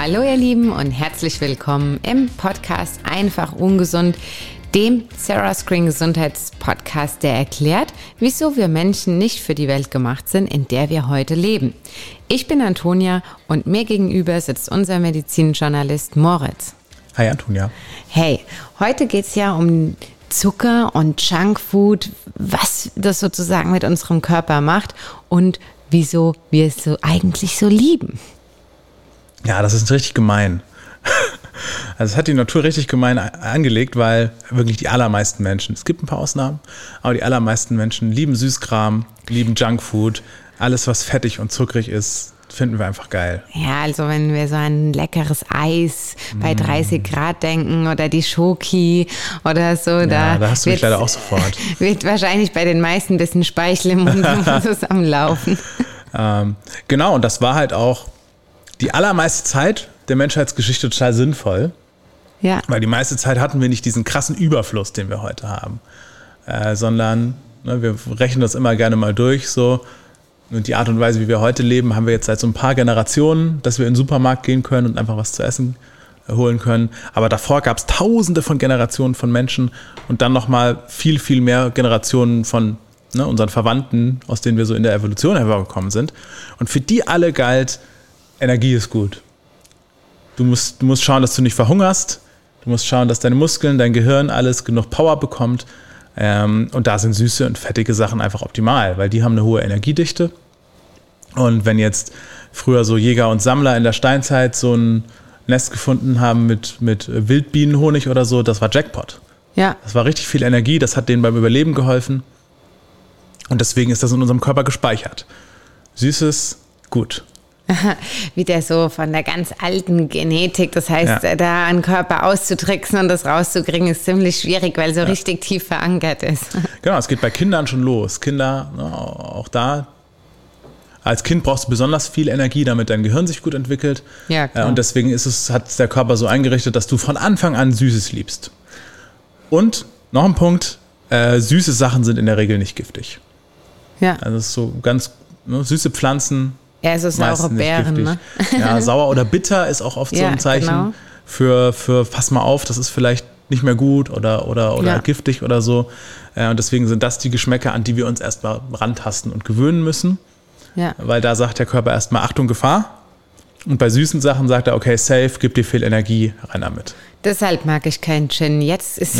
Hallo ihr Lieben und herzlich willkommen im Podcast Einfach Ungesund, dem Sarah Screen Gesundheitspodcast, der erklärt, wieso wir Menschen nicht für die Welt gemacht sind, in der wir heute leben. Ich bin Antonia und mir gegenüber sitzt unser Medizinjournalist Moritz. Hi Antonia. Hey, heute geht es ja um Zucker und Junkfood, was das sozusagen mit unserem Körper macht und wieso wir es so eigentlich so lieben. Ja, das ist richtig gemein. Also es hat die Natur richtig gemein angelegt, weil wirklich die allermeisten Menschen, es gibt ein paar Ausnahmen, aber die allermeisten Menschen lieben Süßkram, lieben Junkfood, alles was fettig und zuckrig ist, finden wir einfach geil. Ja, also wenn wir so ein leckeres Eis bei 30 Grad denken oder die Schoki oder so, ja, da hast du mich leider auch sofort. Wird wahrscheinlich bei den meisten ein bisschen Speichel im Mund zusammenlaufen. Genau, und das war halt auch die allermeiste Zeit der Menschheitsgeschichte total sinnvoll. Ja. Weil die meiste Zeit hatten wir nicht diesen krassen Überfluss, den wir heute haben. Sondern wir rechnen das immer gerne mal durch. So. Und die Art und Weise, wie wir heute leben, haben wir jetzt seit so ein paar Generationen, dass wir in den Supermarkt gehen können und einfach was zu essen holen können. Aber davor gab es tausende von Generationen von Menschen und dann nochmal viel, viel mehr Generationen von unseren Verwandten, aus denen wir so in der Evolution hervorgekommen sind. Und für die alle galt, Energie ist gut. Du musst schauen, dass du nicht verhungerst. Du musst schauen, dass deine Muskeln, dein Gehirn alles genug Power bekommt. Und da sind süße und fettige Sachen einfach optimal, weil die haben eine hohe Energiedichte. Und wenn jetzt früher so Jäger und Sammler in der Steinzeit so ein Nest gefunden haben mit Wildbienenhonig oder so, das war Jackpot. Ja. Das war richtig viel Energie, das hat denen beim Überleben geholfen. Und deswegen ist das in unserem Körper gespeichert. Süßes, gut. Wieder so von der ganz alten Genetik. Das heißt, da einen Körper auszutricksen und das rauszukriegen, ist ziemlich schwierig, weil so richtig tief verankert ist. Genau, es geht bei Kindern schon los. Kinder, auch da, als Kind brauchst du besonders viel Energie, damit dein Gehirn sich gut entwickelt. Ja, klar. Und deswegen hat der Körper so eingerichtet, dass du von Anfang an Süßes liebst. Und noch ein Punkt, süße Sachen sind in der Regel nicht giftig. Ja. Also es ist so ganz süße Pflanzen. Ja, so saure Beeren, ne? Ja, sauer oder bitter ist auch oft so ein Zeichen genau. für pass mal auf, das ist vielleicht nicht mehr gut oder giftig oder so. Und deswegen sind das die Geschmäcker, an die wir uns erstmal rantasten und gewöhnen müssen. Ja. Weil da sagt der Körper erstmal Achtung, Gefahr. Und bei süßen Sachen sagt er, okay, safe, gib dir viel Energie, rein damit. Deshalb mag ich keinen Gin. Jetzt ist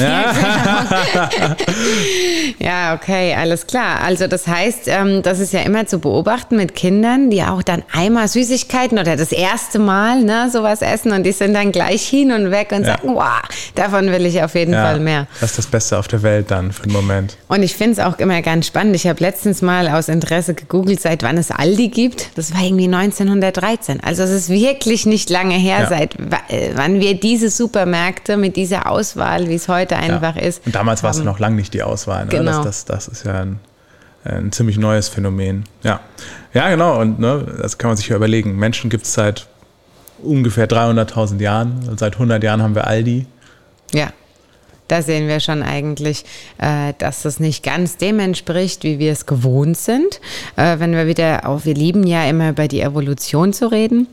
ja, okay, alles klar. Also das heißt, das ist ja immer zu beobachten mit Kindern, die auch dann einmal Süßigkeiten oder das erste Mal sowas essen und die sind dann gleich hin und weg und sagen, wow, davon will ich auf jeden Fall mehr. Das ist das Beste auf der Welt dann für den Moment. Und ich finde es auch immer ganz spannend. Ich habe letztens mal aus Interesse gegoogelt, seit wann es Aldi gibt. Das war irgendwie 1913. Also es ist wirklich nicht lange her, seit wann wir diese Supermärkte mit dieser Auswahl, wie es heute einfach ist. Und damals war es noch lange nicht die Auswahl. Ne? Genau. Das ist ja ein ziemlich neues Phänomen. Ja, genau. Und das kann man sich ja überlegen. Menschen gibt es seit ungefähr 300.000 Jahren. Seit 100 Jahren haben wir Aldi. Ja, da sehen wir schon eigentlich, dass das nicht ganz dem entspricht, wie wir es gewohnt sind. Wenn wir wir lieben ja immer über die Evolution zu reden.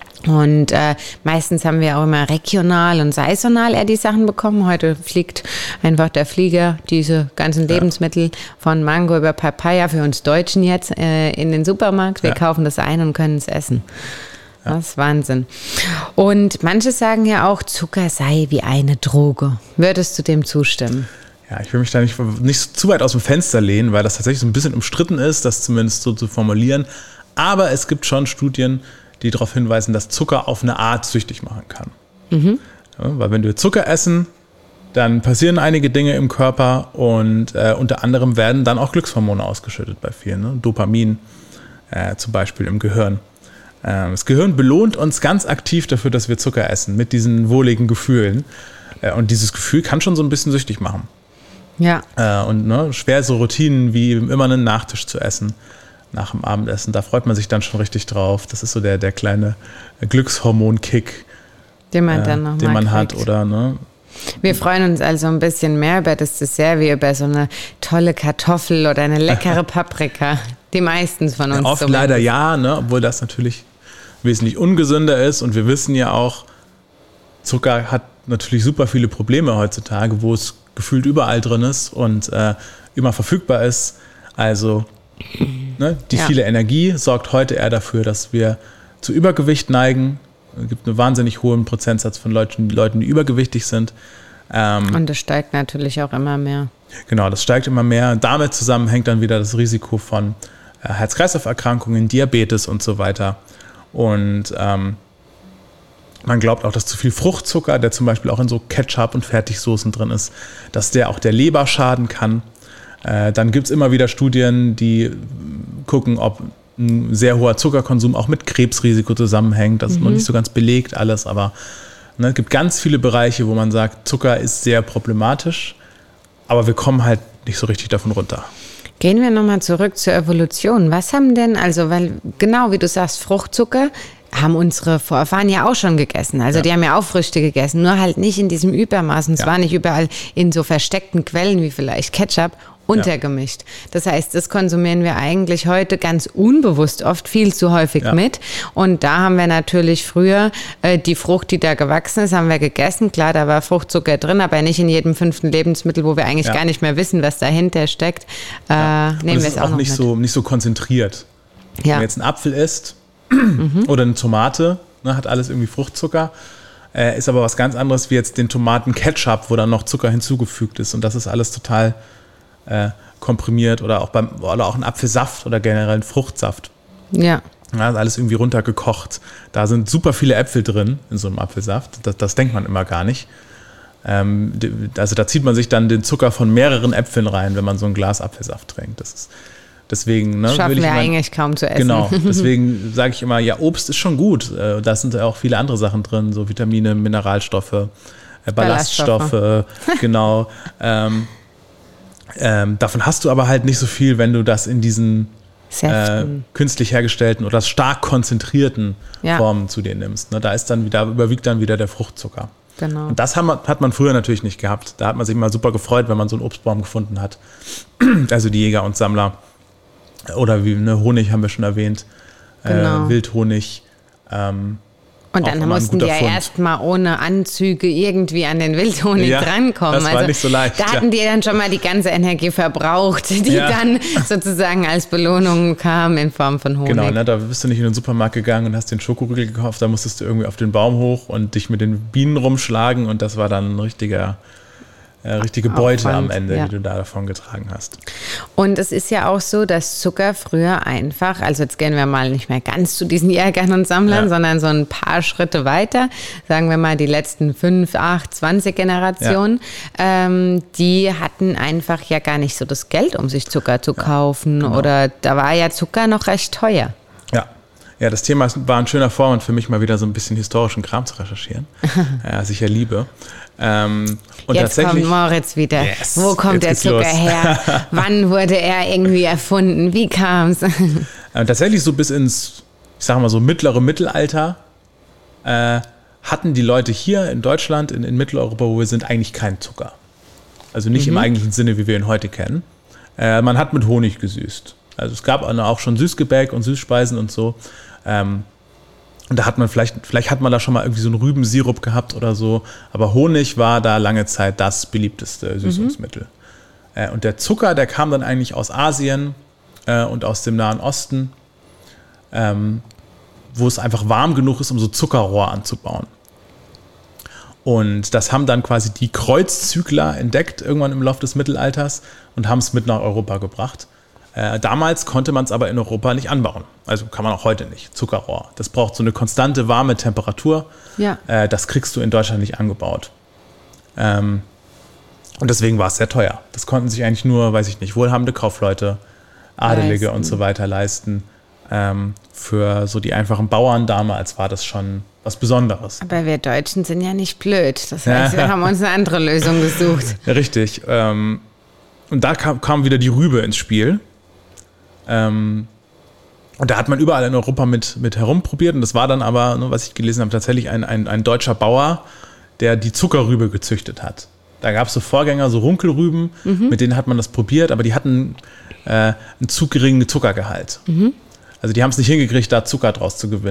Und meistens haben wir auch immer regional und saisonal eher die Sachen bekommen. Heute fliegt einfach der Flieger diese ganzen Lebensmittel von Mango über Papaya für uns Deutschen jetzt in den Supermarkt. Wir kaufen das ein und können es essen. Das ist Wahnsinn. Und manche sagen ja auch, Zucker sei wie eine Droge. Würdest du dem zustimmen? Ja, ich will mich da nicht zu weit aus dem Fenster lehnen, weil das tatsächlich so ein bisschen umstritten ist, das zumindest so zu formulieren. Aber es gibt schon Studien, die darauf hinweisen, dass Zucker auf eine Art süchtig machen kann. Mhm. Ja, weil wenn wir Zucker essen, dann passieren einige Dinge im Körper und unter anderem werden dann auch Glückshormone ausgeschüttet bei vielen. Ne? Dopamin zum Beispiel im Gehirn. Das Gehirn belohnt uns ganz aktiv dafür, dass wir Zucker essen, mit diesen wohligen Gefühlen. Und dieses Gefühl kann schon so ein bisschen süchtig machen. Ja. Und schwer so Routinen wie immer einen Nachtisch zu essen. Nach dem Abendessen, da freut man sich dann schon richtig drauf. Das ist so der kleine Glückshormon-Kick, den man dann noch den man hat, oder Wir freuen uns also ein bisschen mehr über das Dessert wie über so eine tolle Kartoffel oder eine leckere Paprika. Die meisten von uns. Oft leider ja, obwohl das natürlich wesentlich ungesünder ist. Und wir wissen ja auch, Zucker hat natürlich super viele Probleme heutzutage, wo es gefühlt überall drin ist und immer verfügbar ist. Also die viele Energie sorgt heute eher dafür, dass wir zu Übergewicht neigen. Es gibt einen wahnsinnig hohen Prozentsatz von Leuten, die übergewichtig sind. Und das steigt natürlich auch immer mehr. Genau, das steigt immer mehr. Damit zusammenhängt dann wieder das Risiko von Herz-Kreislauf-Erkrankungen, Diabetes und so weiter. Und man glaubt auch, dass zu viel Fruchtzucker, der zum Beispiel auch in so Ketchup und Fertigsoßen drin ist, dass der auch der Leber schaden kann. Dann gibt es immer wieder Studien, die gucken, ob ein sehr hoher Zuckerkonsum auch mit Krebsrisiko zusammenhängt. Das ist noch nicht so ganz belegt alles, aber es gibt ganz viele Bereiche, wo man sagt, Zucker ist sehr problematisch, aber wir kommen halt nicht so richtig davon runter. Gehen wir nochmal zurück zur Evolution. Was haben denn, also weil genau wie du sagst, Fruchtzucker haben unsere Vorfahren ja auch schon gegessen. Also die haben ja auch Früchte gegessen, nur halt nicht in diesem Übermaß. Und zwar nicht überall in so versteckten Quellen wie vielleicht Ketchup untergemischt. Das heißt, das konsumieren wir eigentlich heute ganz unbewusst oft viel zu häufig mit. Und da haben wir natürlich früher die Frucht, die da gewachsen ist, haben wir gegessen. Klar, da war Fruchtzucker drin, aber nicht in jedem 5. Lebensmittel, wo wir eigentlich gar nicht mehr wissen, was dahinter steckt. Nehmen wir es auch noch nicht so konzentriert. Ja. Wenn man jetzt einen Apfel isst oder eine Tomate, hat alles irgendwie Fruchtzucker. Ist aber was ganz anderes wie jetzt den Tomaten-Ketchup, wo dann noch Zucker hinzugefügt ist. Und das ist alles total komprimiert oder auch ein Apfelsaft oder generell ein Fruchtsaft. Ja. Ist alles irgendwie runtergekocht. Da sind super viele Äpfel drin in so einem Apfelsaft. Das denkt man immer gar nicht. Also da zieht man sich dann den Zucker von mehreren Äpfeln rein, wenn man so ein Glas Apfelsaft trinkt. Das ist deswegen, schaffen wir eigentlich kaum zu essen. Genau, deswegen sage ich immer, ja, Obst ist schon gut. Da sind auch viele andere Sachen drin, so Vitamine, Mineralstoffe, Ballaststoffe, genau. Davon hast du aber halt nicht so viel, wenn du das in diesen künstlich hergestellten oder stark konzentrierten Formen zu dir nimmst. Da überwiegt dann wieder der Fruchtzucker. Genau. Und das hat man früher natürlich nicht gehabt. Da hat man sich mal super gefreut, wenn man so einen Obstbaum gefunden hat. Also die Jäger und Sammler. Oder wie Honig haben wir schon erwähnt. Genau. Wildhonig. Und dann mussten die ja erstmal ohne Anzüge irgendwie an den Wildhonig drankommen. Das war nicht so leicht. Da hatten die dann schon mal die ganze Energie verbraucht, die dann sozusagen als Belohnung kam in Form von Honig. Genau, da bist du nicht in den Supermarkt gegangen und hast den Schokoriegel gekauft, da musstest du irgendwie auf den Baum hoch und dich mit den Bienen rumschlagen und das war dann ein richtige Beute am Ende, die du da davon getragen hast. Und es ist ja auch so, dass Zucker früher einfach, also jetzt gehen wir mal nicht mehr ganz zu diesen Jägern und Sammlern, sondern so ein paar Schritte weiter, sagen wir mal die letzten 5, 8, 20 Generationen, die hatten einfach ja gar nicht so das Geld, um sich Zucker zu kaufen oder da war ja Zucker noch recht teuer. Ja, das Thema war ein schöner Vorwand für mich, mal wieder so ein bisschen historischen Kram zu recherchieren, was ich ja liebe. Und jetzt kommt Moritz wieder. Yes, wo kommt der Zucker her? Wann wurde er irgendwie erfunden? Wie kam es? Tatsächlich so bis ins, ich sage mal so mittlere Mittelalter hatten die Leute hier in Deutschland, in Mitteleuropa, wo wir sind, eigentlich keinen Zucker. Also nicht im eigentlichen Sinne, wie wir ihn heute kennen. Man hat mit Honig gesüßt. Also es gab auch schon Süßgebäck und Süßspeisen und so. Und da hat man vielleicht hat man da schon mal irgendwie so einen Rübensirup gehabt oder so. Aber Honig war da lange Zeit das beliebteste Süßungsmittel. Und der Zucker, der kam dann eigentlich aus Asien und aus dem Nahen Osten, wo es einfach warm genug ist, um so Zuckerrohr anzubauen. Und das haben dann quasi die Kreuzzügler entdeckt, irgendwann im Laufe des Mittelalters und haben es mit nach Europa gebracht. Damals konnte man es aber in Europa nicht anbauen. Also kann man auch heute nicht. Zuckerrohr. Das braucht so eine konstante, warme Temperatur. Ja. Das kriegst du in Deutschland nicht angebaut. Und deswegen war es sehr teuer. Das konnten sich eigentlich nur, weiß ich nicht, wohlhabende Kaufleute, Adelige und so weiter leisten. Für so die einfachen Bauern damals war das schon was Besonderes. Aber wir Deutschen sind ja nicht blöd. Das heißt, wir haben uns eine andere Lösung gesucht. Ja, richtig. Und da kam wieder die Rübe ins Spiel. Und da hat man überall in Europa mit herumprobiert. Und das war dann aber, was ich gelesen habe, tatsächlich ein deutscher Bauer, der die Zuckerrübe gezüchtet hat. Da gab es so Vorgänger, so Runkelrüben, mit denen hat man das probiert, aber die hatten einen zu geringen Zuckergehalt. Also die haben es nicht hingekriegt, da Zucker draus zu gewinnen.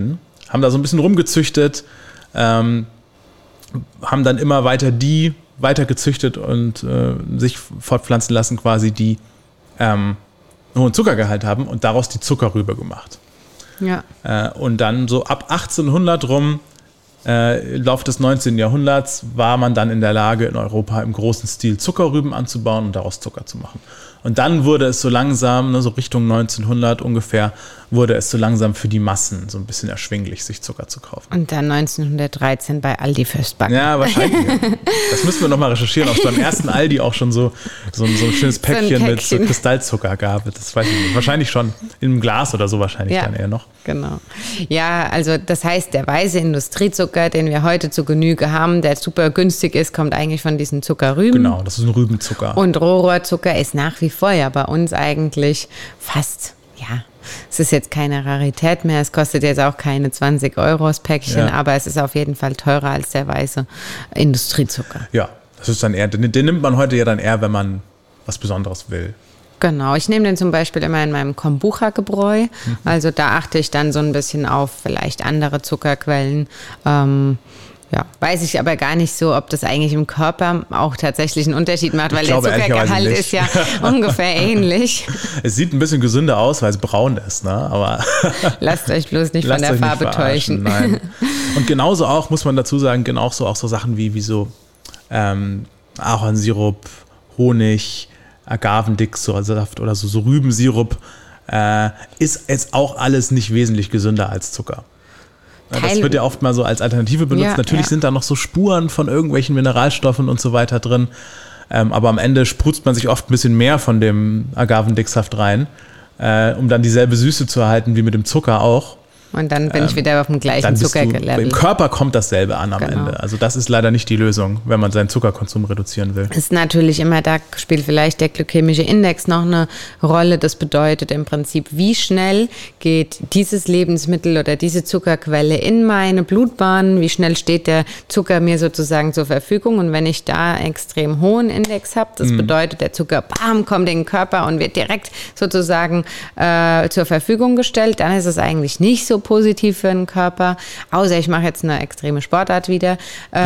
haben da so ein bisschen rumgezüchtet, haben dann immer weiter gezüchtet und sich fortpflanzen lassen, quasi die einen hohen Zuckergehalt haben und daraus die Zuckerrübe gemacht. Ja. Und dann so ab 1800 rum, Lauf des 19. Jahrhunderts, war man dann in der Lage, in Europa im großen Stil Zuckerrüben anzubauen und daraus Zucker zu machen. Und dann wurde es so langsam, so Richtung 1900 ungefähr, wurde es so langsam für die Massen so ein bisschen erschwinglich, sich Zucker zu kaufen. Und dann 1913 bei Aldi fürs Backen. Ja, wahrscheinlich. Das müssen wir nochmal recherchieren, ob es beim ersten Aldi auch schon so ein schönes Päckchen mit so Kristallzucker gab. Das weiß ich nicht. Wahrscheinlich schon in einem Glas oder so wahrscheinlich dann eher noch. Genau. Ja, also das heißt, der weiße Industriezucker, den wir heute zu Genüge haben, der super günstig ist, kommt eigentlich von diesen Zuckerrüben. Genau, das ist ein Rübenzucker. Und Rohrzucker ist nach wie vor ja bei uns eigentlich fast, es ist jetzt keine Rarität mehr, es kostet jetzt auch keine 20 Euro das Päckchen, aber es ist auf jeden Fall teurer als der weiße Industriezucker. Ja, das ist dann eher, den nimmt man heute ja dann eher, wenn man was Besonderes will. Genau, ich nehme den zum Beispiel immer in meinem Kombucha-Gebräu, also da achte ich dann so ein bisschen auf vielleicht andere Zuckerquellen. Weiß ich aber gar nicht so, ob das eigentlich im Körper auch tatsächlich einen Unterschied macht, weil der Zuckergehalt ist ja ungefähr ähnlich. Es sieht ein bisschen gesünder aus, weil es braun ist, ne? Aber lasst euch bloß nicht von der Farbe täuschen. Nein. Und genauso auch, muss man dazu sagen, genauso auch so Sachen wie so Ahornsirup, Honig, Agavendicksaft oder so Rübensirup, ist jetzt auch alles nicht wesentlich gesünder als Zucker. Das wird ja oft mal so als Alternative benutzt. Ja, natürlich sind da noch so Spuren von irgendwelchen Mineralstoffen und so weiter drin. Aber am Ende sprutzt man sich oft ein bisschen mehr von dem Agavendicksaft rein, um dann dieselbe Süße zu erhalten wie mit dem Zucker auch. Und dann bin ich wieder auf dem gleichen Zuckerlevel. Im Körper kommt dasselbe an am Ende. Also das ist leider nicht die Lösung, wenn man seinen Zuckerkonsum reduzieren will. Ist natürlich immer, da spielt vielleicht der glykämische Index noch eine Rolle. Das bedeutet im Prinzip, wie schnell geht dieses Lebensmittel oder diese Zuckerquelle in meine Blutbahn, wie schnell steht der Zucker mir sozusagen zur Verfügung. Und wenn ich da extrem hohen Index habe, das bedeutet, der Zucker kommt in den Körper und wird direkt sozusagen zur Verfügung gestellt, dann ist es eigentlich nicht so positiv für den Körper, außer ich mache jetzt eine extreme Sportart wieder.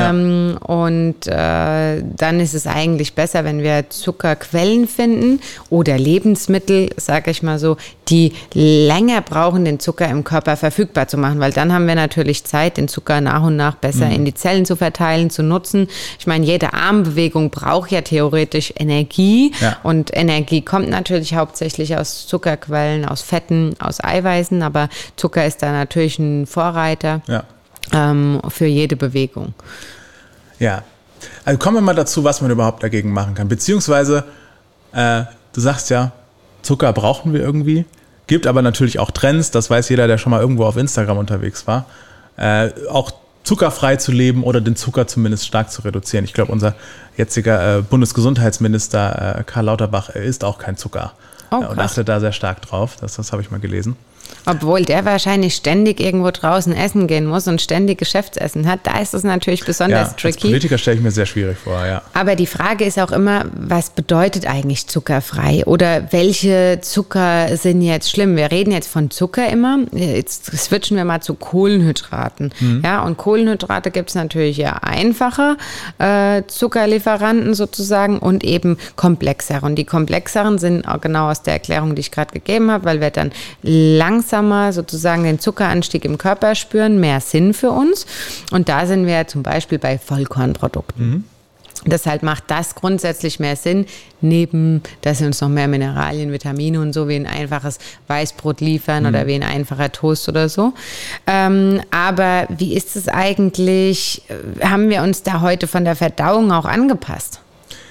Und dann ist es eigentlich besser, wenn wir Zuckerquellen finden oder Lebensmittel, sage ich mal so, die länger brauchen, den Zucker im Körper verfügbar zu machen, weil dann haben wir natürlich Zeit, den Zucker nach und nach besser in die Zellen zu verteilen, zu nutzen. Ich meine, jede Armbewegung braucht ja theoretisch Energie und Energie kommt natürlich hauptsächlich aus Zuckerquellen, aus Fetten, aus Eiweißen, aber Zucker ist da natürlich ein Vorreiter für jede Bewegung. Ja, also kommen wir mal dazu, was man überhaupt dagegen machen kann. Beziehungsweise, du sagst ja, Zucker brauchen wir irgendwie. Gibt aber natürlich auch Trends, das weiß jeder, der schon mal irgendwo auf Instagram unterwegs war, auch zuckerfrei zu leben oder den Zucker zumindest stark zu reduzieren. Ich glaube, unser jetziger Bundesgesundheitsminister Karl Lauterbach isst auch kein Zucker und achtet da sehr stark drauf. Das habe ich mal gelesen. Obwohl der wahrscheinlich ständig irgendwo draußen essen gehen muss und ständig Geschäftsessen hat, da ist es natürlich besonders tricky. Als Politiker stelle ich mir sehr schwierig vor, ja. Aber die Frage ist auch immer, was bedeutet eigentlich zuckerfrei oder welche Zucker sind jetzt schlimm? Wir reden jetzt von Zucker immer, jetzt switchen wir mal zu Kohlenhydraten. Ja, und Kohlenhydrate gibt es natürlich ja einfache Zuckerlieferanten sozusagen und eben komplexere. Und die komplexeren sind auch genau aus der Erklärung, die ich gerade gegeben habe, weil wir dann langsamer sozusagen den Zuckeranstieg im Körper spüren, mehr Sinn für uns. Und da sind wir zum Beispiel bei Vollkornprodukten. Deshalb macht das grundsätzlich mehr Sinn, neben, dass sie uns noch mehr Mineralien, Vitamine und so wie ein einfaches Weißbrot liefern oder wie ein einfacher Toast oder so. Aber wie ist es eigentlich, haben wir uns da heute von der Verdauung auch angepasst?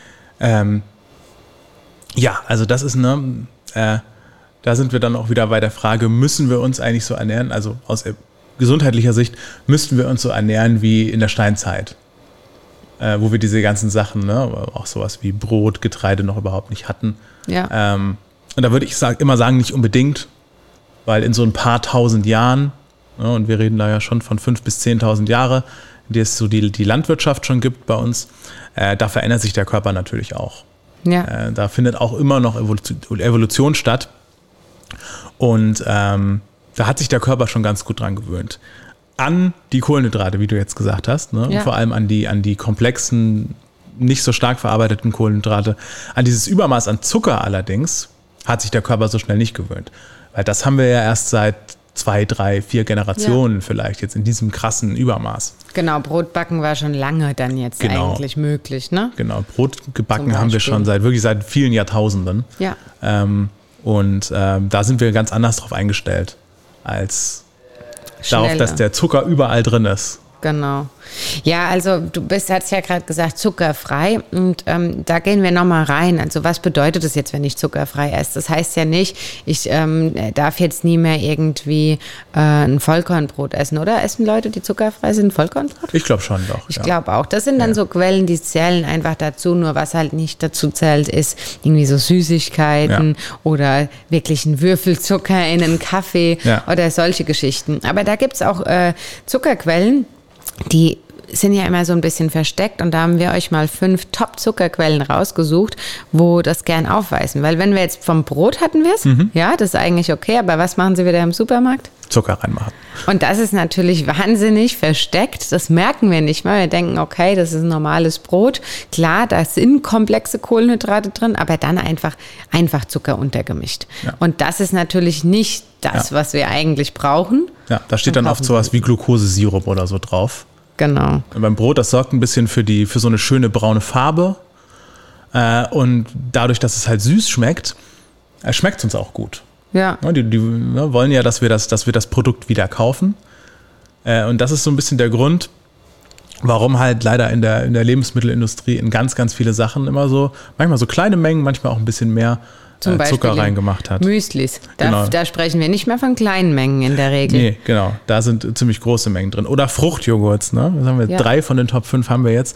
Ja, also das ist da sind wir dann auch wieder bei der Frage, müssen wir uns eigentlich so ernähren, also aus gesundheitlicher Sicht, müssten wir uns so ernähren wie in der Steinzeit, wo wir diese ganzen Sachen, auch sowas wie Brot, Getreide noch überhaupt nicht hatten. Ja. Und da würde ich immer sagen, nicht unbedingt, weil in so ein paar tausend Jahren, und wir reden da ja schon von 5.000 bis 10.000 Jahre, die es so die Landwirtschaft schon gibt bei uns, da verändert sich der Körper natürlich auch. Ja. Da findet auch immer noch Evolution statt. Und da hat sich der Körper schon ganz gut dran gewöhnt. an die Kohlenhydrate, wie du jetzt gesagt hast, ne? Ja. Und vor allem an die komplexen, nicht so stark verarbeiteten Kohlenhydrate. An dieses Übermaß an Zucker allerdings hat sich der Körper so schnell nicht gewöhnt. Weil das haben wir ja erst seit 2, 3, 4 Generationen vielleicht jetzt in diesem krassen Übermaß. Genau, Brotbacken war schon lange dann jetzt eigentlich möglich, ne? Genau, Brot gebacken haben wir schon seit vielen Jahrtausenden. Ja. Da sind wir ganz anders drauf eingestellt, als darauf, dass der Zucker überall drin ist. Genau. Ja, also hast ja gerade gesagt, zuckerfrei und da gehen wir nochmal rein. Also was bedeutet das jetzt, wenn ich zuckerfrei esse? Das heißt ja nicht, ich darf jetzt nie mehr irgendwie ein Vollkornbrot essen, oder? Essen Leute, die zuckerfrei sind, Vollkornbrot? Ich glaube schon doch. Ich glaube auch. Das sind dann so Quellen, die zählen einfach dazu. Nur was halt nicht dazu zählt, ist irgendwie so Süßigkeiten oder wirklich ein Würfelzucker in einen Kaffee oder solche Geschichten. Aber da gibt es auch Zuckerquellen, die sind ja immer so ein bisschen versteckt und da haben wir euch mal 5 Top-Zuckerquellen rausgesucht, wo das gern aufweisen. Weil wenn wir jetzt vom Brot hatten wir es, ja, das ist eigentlich okay, aber was machen sie wieder im Supermarkt? Zucker reinmachen. Und das ist natürlich wahnsinnig versteckt, das merken wir nicht mal. Wir denken, okay, das ist ein normales Brot. Klar, da sind komplexe Kohlenhydrate drin, aber dann einfach Zucker untergemischt. Ja. Und das ist natürlich nicht das, was wir eigentlich brauchen. Ja, da steht dann oft sowas wie Glukosesirup oder so drauf. Genau. Und beim Brot, das sorgt ein bisschen für so eine schöne braune Farbe. Und dadurch, dass es halt süß schmeckt, schmeckt es uns auch gut. Ja. Die wollen ja, dass wir das Produkt wieder kaufen. Und das ist so ein bisschen der Grund, warum halt leider in der Lebensmittelindustrie in ganz, ganz viele Sachen immer so, manchmal so kleine Mengen, manchmal auch ein bisschen mehr Zucker reingemacht hat. Müslis. Genau. Da sprechen wir nicht mehr von kleinen Mengen in der Regel. Nee, genau. Da sind ziemlich große Mengen drin. Oder Fruchtjoghurts. Ne? Das haben wir 3 von den Top 5 haben wir jetzt.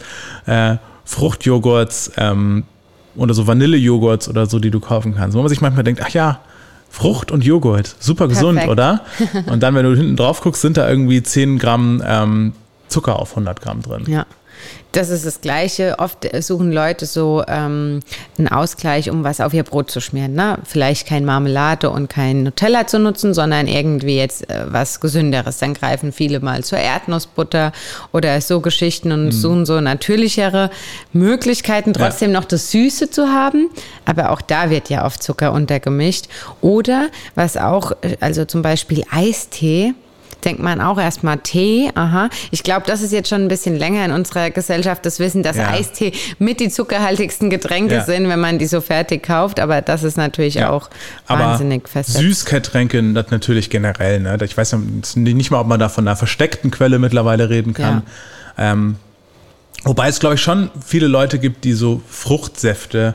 Fruchtjoghurts oder so Vanillejoghurts oder so, die du kaufen kannst. Wo man sich manchmal denkt, ach ja, Frucht und Joghurt, super gesund, Perfekt. Oder? Und dann, wenn du hinten drauf guckst, sind da irgendwie 10 Gramm Zucker auf 100 Gramm drin. Ja. Das ist das Gleiche. Oft suchen Leute so einen Ausgleich, um was auf ihr Brot zu schmieren. Ne? Vielleicht kein Marmelade und kein Nutella zu nutzen, sondern irgendwie jetzt was Gesünderes. Dann greifen viele mal zur Erdnussbutter oder so Geschichten und suchen so natürlichere Möglichkeiten, trotzdem noch das Süße zu haben. Aber auch da wird ja oft Zucker untergemischt. Oder was auch, also zum Beispiel Eistee, denkt man auch erstmal Tee, aha. Ich glaube, das ist jetzt schon ein bisschen länger in unserer Gesellschaft, das Wissen, dass Eistee mit die zuckerhaltigsten Getränke sind, wenn man die so fertig kauft. Aber das ist natürlich auch wahnsinnig fest. Süßgetränke natürlich generell. Ne? Ich weiß nicht mal, ob man da von einer versteckten Quelle mittlerweile reden kann. Ja. Wobei es, glaube ich, schon viele Leute gibt, die so Fruchtsäfte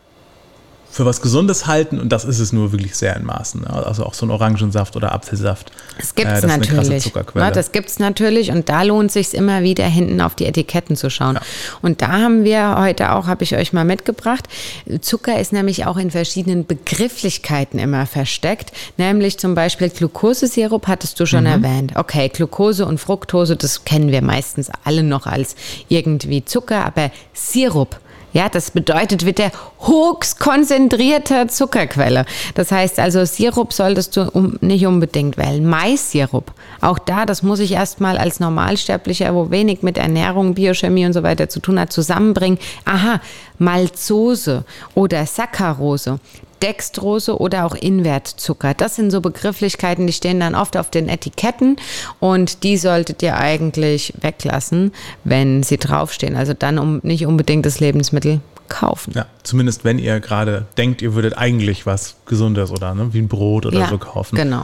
für was Gesundes halten, und das ist es nur wirklich sehr in Maßen. Also auch so ein Orangensaft oder Apfelsaft. Das gibt es natürlich. Das gibt es natürlich, und da lohnt es sich immer wieder, hinten auf die Etiketten zu schauen. Ja. Und da haben wir heute auch, habe ich euch mal mitgebracht, Zucker ist nämlich auch in verschiedenen Begrifflichkeiten immer versteckt, nämlich zum Beispiel Glukosesirup hattest du schon erwähnt. Okay, Glucose und Fructose, das kennen wir meistens alle noch als irgendwie Zucker, aber Sirup, ja, das bedeutet wieder höchst konzentrierter Zuckerquelle. Das heißt also, Sirup solltest du nicht unbedingt wählen. Maissirup, auch da, das muss ich erstmal als Normalsterblicher, wo wenig mit Ernährung, Biochemie und so weiter zu tun hat, zusammenbringen. Aha, Maltose oder Saccharose, Dextrose oder auch Invertzucker. Das sind so Begrifflichkeiten, die stehen dann oft auf den Etiketten, und die solltet ihr eigentlich weglassen, wenn sie draufstehen. Also dann nicht unbedingt das Lebensmittel kaufen. Ja, zumindest wenn ihr gerade denkt, ihr würdet eigentlich was Gesundes oder wie ein Brot oder so kaufen. Genau.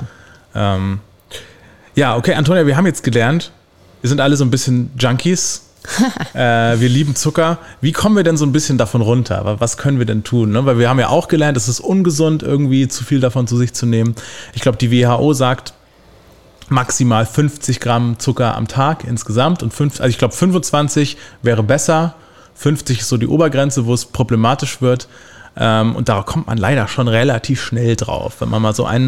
Okay, Antonia, wir haben jetzt gelernt, wir sind alle so ein bisschen Junkies. Wir lieben Zucker. Wie kommen wir denn so ein bisschen davon runter? Was können wir denn tun? Ne? Weil wir haben ja auch gelernt, es ist ungesund, irgendwie zu viel davon zu sich zu nehmen. Ich glaube, die WHO sagt maximal 50 Gramm Zucker am Tag insgesamt. Und ich glaube, 25 wäre besser. 50 ist so die Obergrenze, wo es problematisch wird. Und da kommt man leider schon relativ schnell drauf. Wenn man mal so einen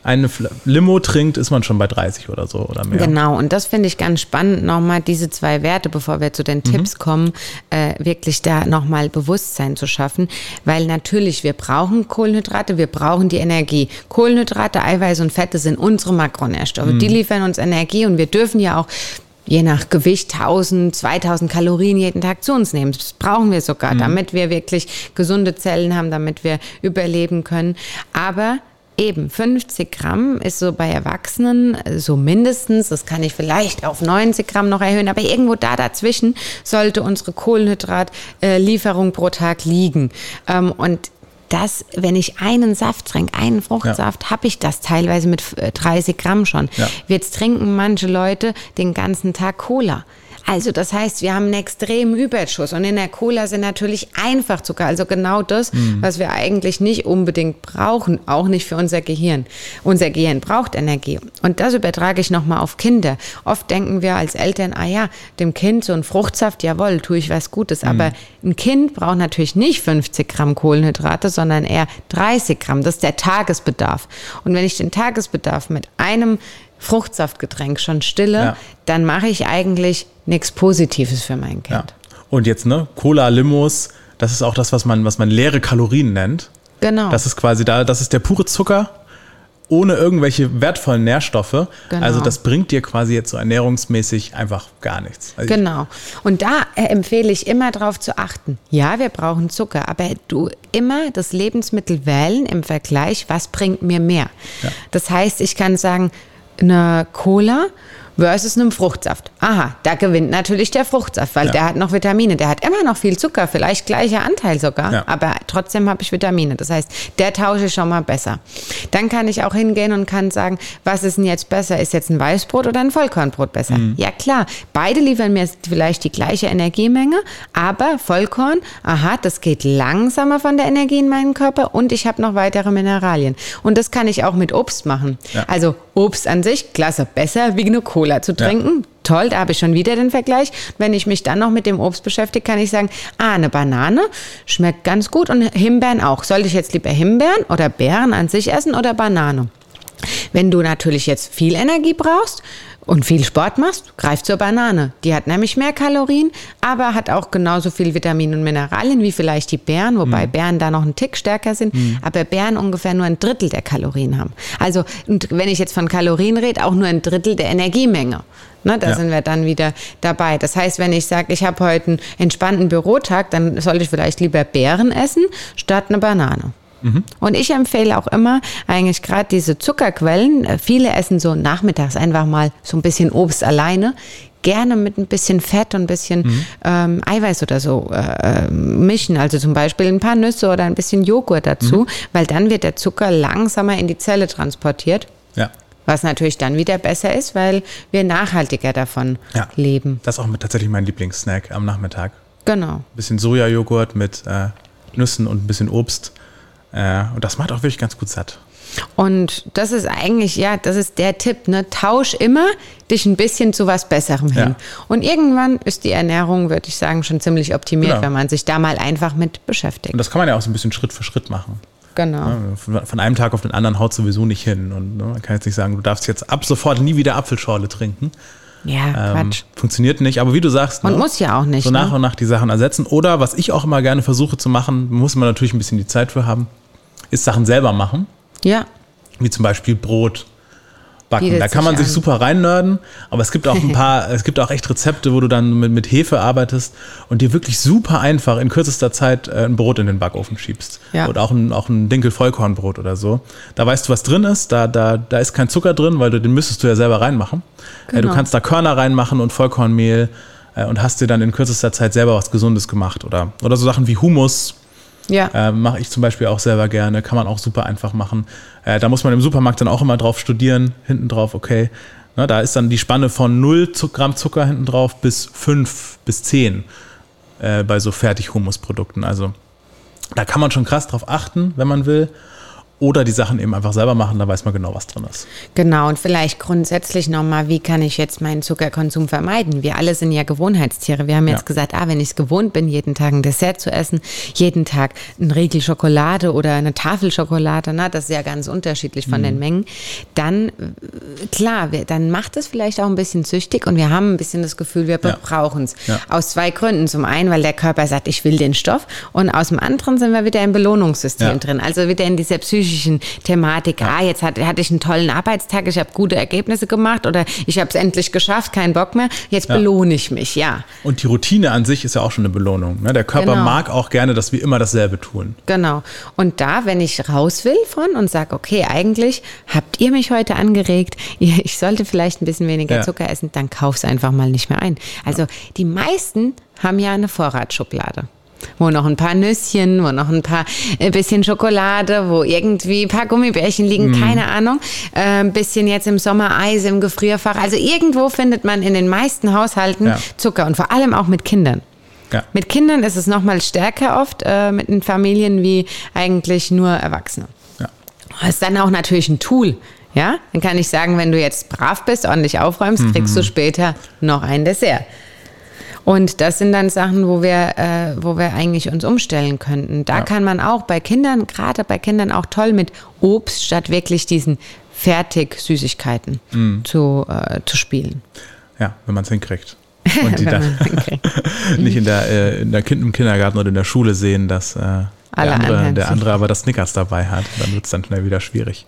eine Limo trinkt, ist man schon bei 30 oder so oder mehr. Genau, und das finde ich ganz spannend, nochmal diese 2 Werte, bevor wir zu den Tipps kommen, wirklich da nochmal Bewusstsein zu schaffen, weil natürlich, wir brauchen Kohlenhydrate, wir brauchen die Energie. Kohlenhydrate, Eiweiße und Fette sind unsere Makronährstoffe, die liefern uns Energie und wir dürfen ja auch je nach Gewicht 1000, 2000 Kalorien jeden Tag zu uns nehmen. Das brauchen wir sogar, damit wir wirklich gesunde Zellen haben, damit wir überleben können. Aber eben 50 Gramm ist so bei Erwachsenen so mindestens, das kann ich vielleicht auf 90 Gramm noch erhöhen, aber irgendwo dazwischen sollte unsere Kohlenhydratlieferung pro Tag liegen. Und das, wenn ich einen Saft trinke, einen Fruchtsaft, habe ich das teilweise mit 30 Gramm schon. Ja. Jetzt trinken manche Leute den ganzen Tag Cola. Also das heißt, wir haben einen extremen Überschuss und in der Cola sind natürlich Einfachzucker, also genau das, was wir eigentlich nicht unbedingt brauchen, auch nicht für unser Gehirn. Unser Gehirn braucht Energie und das übertrage ich nochmal auf Kinder. Oft denken wir als Eltern, dem Kind so ein Fruchtsaft, jawohl, tue ich was Gutes, aber ein Kind braucht natürlich nicht 50 Gramm Kohlenhydrate, sondern eher 30 Gramm, das ist der Tagesbedarf. Und wenn ich den Tagesbedarf mit einem Fruchtsaftgetränk schon stille, dann mache ich eigentlich nichts Positives für mein Kind. Ja. Und jetzt, Cola, Limos, das ist auch das, was man leere Kalorien nennt. Genau. Das ist quasi das ist der pure Zucker ohne irgendwelche wertvollen Nährstoffe. Genau. Also das bringt dir quasi jetzt so ernährungsmäßig einfach gar nichts. Also genau. Und da empfehle ich immer darauf zu achten. Ja, wir brauchen Zucker, aber du immer das Lebensmittel wählen im Vergleich, was bringt mir mehr. Ja. Das heißt, ich kann sagen, eine Cola versus einem Fruchtsaft. Aha, da gewinnt natürlich der Fruchtsaft, weil der hat noch Vitamine. Der hat immer noch viel Zucker, vielleicht gleicher Anteil sogar, aber trotzdem habe ich Vitamine. Das heißt, der tausche ich schon mal besser. Dann kann ich auch hingehen und kann sagen, was ist denn jetzt besser? Ist jetzt ein Weißbrot oder ein Vollkornbrot besser? Ja klar, beide liefern mir vielleicht die gleiche Energiemenge, aber Vollkorn, das geht langsamer von der Energie in meinen Körper und ich habe noch weitere Mineralien. Und das kann ich auch mit Obst machen. Ja. Also Obst an sich, klasse, besser wie eine Cola zu trinken. Ja. Toll, da habe ich schon wieder den Vergleich. Wenn ich mich dann noch mit dem Obst beschäftige, kann ich sagen, eine Banane schmeckt ganz gut und Himbeeren auch. Sollte ich jetzt lieber Himbeeren oder Beeren an sich essen oder Banane? Wenn du natürlich jetzt viel Energie brauchst und viel Sport machst, greif zur Banane. Die hat nämlich mehr Kalorien, aber hat auch genauso viel Vitamine und Mineralien wie vielleicht die Beeren, wobei Beeren da noch einen Tick stärker sind, aber Beeren ungefähr nur 1/3 der Kalorien haben. Also, und wenn ich jetzt von Kalorien rede, auch nur 1/3 der Energiemenge. Da sind wir dann wieder dabei. Das heißt, wenn ich sage, ich habe heute einen entspannten Bürotag, dann sollte ich vielleicht lieber Beeren essen, statt eine Banane. Und ich empfehle auch immer eigentlich gerade diese Zuckerquellen. Viele essen so nachmittags einfach mal so ein bisschen Obst alleine. Gerne mit ein bisschen Fett und ein bisschen Eiweiß oder so mischen. Also zum Beispiel ein paar Nüsse oder ein bisschen Joghurt dazu, weil dann wird der Zucker langsamer in die Zelle transportiert. Ja. Was natürlich dann wieder besser ist, weil wir nachhaltiger davon leben. Das ist auch tatsächlich mein Lieblingssnack am Nachmittag. Genau. Ein bisschen Sojajoghurt mit Nüssen und ein bisschen Obst. Und das macht auch wirklich ganz gut satt. Und das ist eigentlich, das ist der Tipp, tausch immer dich ein bisschen zu was Besserem hin. Und irgendwann ist die Ernährung, würde ich sagen, schon ziemlich optimiert, wenn man sich da mal einfach mit beschäftigt. Und das kann man ja auch so ein bisschen Schritt für Schritt machen. Genau. Von einem Tag auf den anderen haut sowieso nicht hin. Und man kann jetzt nicht sagen, du darfst jetzt ab sofort nie wieder Apfelschorle trinken. Ja, Quatsch. Funktioniert nicht, aber wie du sagst, und muss ja auch nicht. So nach und nach die Sachen ersetzen. Oder was ich auch immer gerne versuche zu machen, muss man natürlich ein bisschen die Zeit für haben, ist Sachen selber machen. Ja. Wie zum Beispiel Brot backen. Da kann man sich super reinnörden, aber es gibt auch es gibt auch echt Rezepte, wo du dann mit Hefe arbeitest und dir wirklich super einfach in kürzester Zeit ein Brot in den Backofen schiebst. Ja. Oder auch ein Dinkel-Vollkornbrot oder so. Da weißt du, was drin ist, da ist kein Zucker drin, weil den müsstest du ja selber reinmachen. Genau. Du kannst da Körner reinmachen und Vollkornmehl und hast dir dann in kürzester Zeit selber was Gesundes gemacht. Oder so Sachen wie Hummus. Ja. Mache ich zum Beispiel auch selber gerne, kann man auch super einfach machen. Da muss man im Supermarkt dann auch immer drauf studieren, hinten drauf, okay. Da ist dann die Spanne von 0 Gramm Zucker hinten drauf bis 5 bis 10 bei so Fertig-Hummus-Produkten. Also da kann man schon krass drauf achten, wenn man will. Oder die Sachen eben einfach selber machen, da weiß man genau, was drin ist. Genau, und vielleicht grundsätzlich nochmal, wie kann ich jetzt meinen Zuckerkonsum vermeiden? Wir alle sind ja Gewohnheitstiere. Wir haben jetzt gesagt, wenn ich es gewohnt bin, jeden Tag ein Dessert zu essen, jeden Tag ein Riegel Schokolade oder eine Tafel Schokolade, das ist ja ganz unterschiedlich von den Mengen, dann, klar, dann macht es vielleicht auch ein bisschen süchtig und wir haben ein bisschen das Gefühl, wir brauchen es. Ja. Aus 2 Gründen. Zum einen, weil der Körper sagt, ich will den Stoff, und aus dem anderen sind wir wieder im Belohnungssystem drin, also wieder in dieser psychischen Thematik. Jetzt hatte ich einen tollen Arbeitstag, ich habe gute Ergebnisse gemacht oder ich habe es endlich geschafft, keinen Bock mehr, jetzt belohne ich mich, Und die Routine an sich ist ja auch schon eine Belohnung. Ne? Der Körper mag auch gerne, dass wir immer dasselbe tun. Genau. Und da, wenn ich raus will und sage, okay, eigentlich habt ihr mich heute angeregt, ich sollte vielleicht ein bisschen weniger Zucker essen, dann kauf's einfach mal nicht mehr ein. Also die meisten haben ja eine Vorratsschublade, wo noch ein paar Nüsschen, wo noch ein bisschen Schokolade, wo irgendwie ein paar Gummibärchen liegen, keine Ahnung. Ein bisschen jetzt im Sommer Eis im Gefrierfach. Also irgendwo findet man in den meisten Haushalten Zucker, und vor allem auch mit Kindern. Ja. Mit Kindern ist es noch mal stärker oft, mit den Familien, wie eigentlich nur Erwachsene. Ja. Das ist dann auch natürlich ein Tool. Ja? Dann kann ich sagen, wenn du jetzt brav bist, ordentlich aufräumst, kriegst du später noch ein Dessert. Und das sind dann Sachen, wo wir eigentlich uns umstellen könnten. Da kann man auch bei Kindern, gerade bei Kindern auch toll mit Obst statt wirklich diesen Fertig-Süßigkeiten zu spielen. Ja, wenn man es hinkriegt. Und die dann nicht im Kindergarten oder in der Schule sehen, dass der andere aber das Snickers dabei hat. Dann wird es dann schnell wieder schwierig.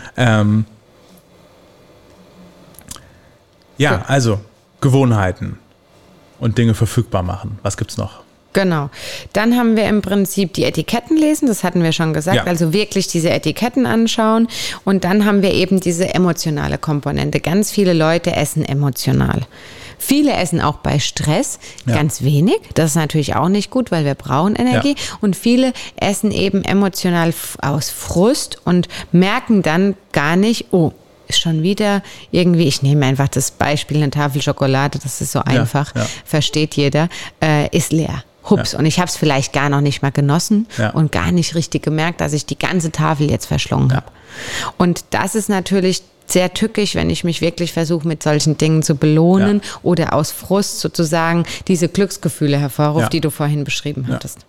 Also Gewohnheiten. Und Dinge verfügbar machen. Was gibt's noch? Genau. Dann haben wir im Prinzip die Etiketten lesen, das hatten wir schon gesagt, also wirklich diese Etiketten anschauen. Und dann haben wir eben diese emotionale Komponente. Ganz viele Leute essen emotional. Viele essen auch bei Stress ganz wenig. Das ist natürlich auch nicht gut, weil wir brauchen Energie. Ja. Und viele essen eben emotional aus Frust und merken dann gar nicht, ist schon wieder irgendwie, ich nehme einfach das Beispiel, eine Tafel Schokolade, das ist so einfach, versteht jeder, ist leer. Hups. Ja. Und ich habe es vielleicht gar noch nicht mal genossen und gar nicht richtig gemerkt, dass ich die ganze Tafel jetzt verschlungen habe. Und das ist natürlich sehr tückisch, wenn ich mich wirklich versuche, mit solchen Dingen zu belohnen oder aus Frust sozusagen diese Glücksgefühle hervorruft, die du vorhin beschrieben hattest.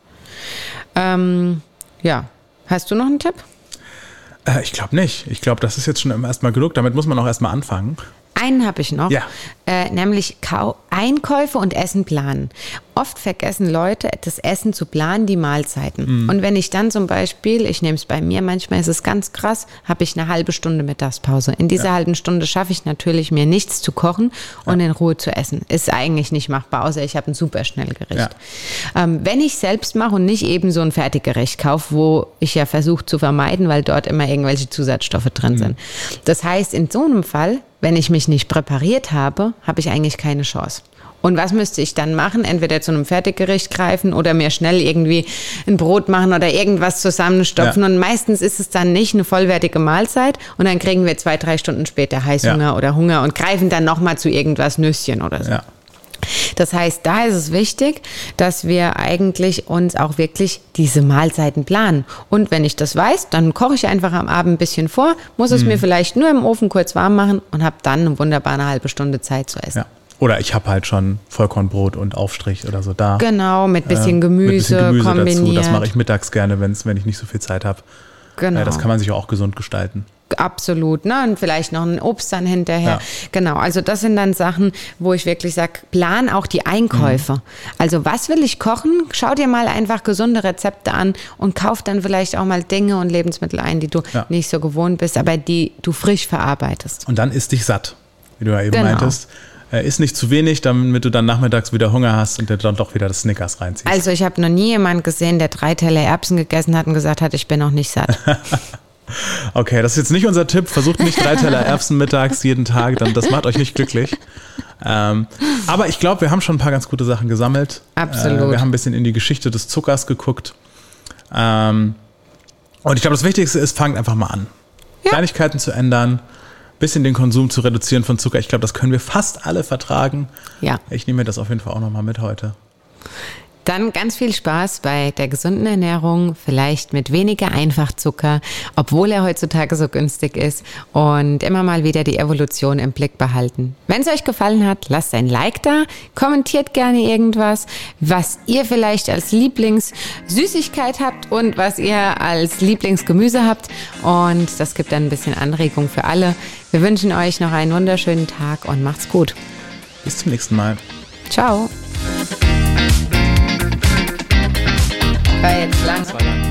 Hast du noch einen Tipp? Ich glaube nicht. Ich glaube, das ist jetzt schon erstmal genug. Damit muss man auch erstmal anfangen. Einen habe ich noch, nämlich Einkäufe und Essen planen. Oft vergessen Leute, das Essen zu planen, die Mahlzeiten. Und wenn ich dann zum Beispiel, ich nehme es bei mir, manchmal ist es ganz krass, habe ich eine halbe Stunde Mittagspause. In dieser halben Stunde schaffe ich natürlich, mir nichts zu kochen und in Ruhe zu essen. Ist eigentlich nicht machbar, außer ich habe ein super Schnellgericht. Ja. Wenn ich selbst mache und nicht eben so ein Fertiggericht kaufe, wo ich ja versuche zu vermeiden, weil dort immer irgendwelche Zusatzstoffe drin sind. Das heißt, in so einem Fall, wenn ich mich nicht präpariert habe, habe ich eigentlich keine Chance. Und was müsste ich dann machen? Entweder zu einem Fertiggericht greifen oder mir schnell irgendwie ein Brot machen oder irgendwas zusammenstopfen. Und meistens ist es dann nicht eine vollwertige Mahlzeit und dann kriegen wir 2-3 Stunden später Heißhunger oder Hunger und greifen dann nochmal zu irgendwas, Nüsschen oder so. Ja. Das heißt, da ist es wichtig, dass wir eigentlich uns auch wirklich diese Mahlzeiten planen. Und wenn ich das weiß, dann koche ich einfach am Abend ein bisschen vor, muss es mir vielleicht nur im Ofen kurz warm machen und habe dann eine wunderbare halbe Stunde Zeit zu essen. Ja. Oder ich habe halt schon Vollkornbrot und Aufstrich oder so da. Genau, mit bisschen Gemüse kombiniert. Dazu. Das mache ich mittags gerne, wenn ich nicht so viel Zeit habe. Genau. Das kann man sich auch gesund gestalten. Absolut, ne? Und vielleicht noch ein Obst dann hinterher. Ja. Genau, also das sind dann Sachen, wo ich wirklich sage, plan auch die Einkäufe. Also was will ich kochen? Schau dir mal einfach gesunde Rezepte an und kauf dann vielleicht auch mal Dinge und Lebensmittel ein, die du nicht so gewohnt bist, aber die du frisch verarbeitest. Und dann isst dich satt, wie du ja eben meintest. Isst nicht zu wenig, damit du dann nachmittags wieder Hunger hast und dir dann doch wieder das Snickers reinziehst. Also ich habe noch nie jemanden gesehen, der 3 Teller Erbsen gegessen hat und gesagt hat, ich bin noch nicht satt. Okay, das ist jetzt nicht unser Tipp. Versucht nicht 3 Teller Erbsen mittags jeden Tag, das macht euch nicht glücklich. Aber ich glaube, wir haben schon ein paar ganz gute Sachen gesammelt. Absolut. Wir haben ein bisschen in die Geschichte des Zuckers geguckt. Und ich glaube, das Wichtigste ist, fangt einfach mal an. Ja. Kleinigkeiten zu ändern, bisschen den Konsum zu reduzieren von Zucker. Ich glaube, das können wir fast alle vertragen. Ja. Ich nehme mir das auf jeden Fall auch nochmal mit heute. Dann ganz viel Spaß bei der gesunden Ernährung, vielleicht mit weniger Einfachzucker, obwohl er heutzutage so günstig ist, und immer mal wieder die Evolution im Blick behalten. Wenn es euch gefallen hat, lasst ein Like da, kommentiert gerne irgendwas, was ihr vielleicht als Lieblingssüßigkeit habt und was ihr als Lieblingsgemüse habt, und das gibt dann ein bisschen Anregung für alle. Wir wünschen euch noch einen wunderschönen Tag und macht's gut. Bis zum nächsten Mal. Ciao. War jetzt lang.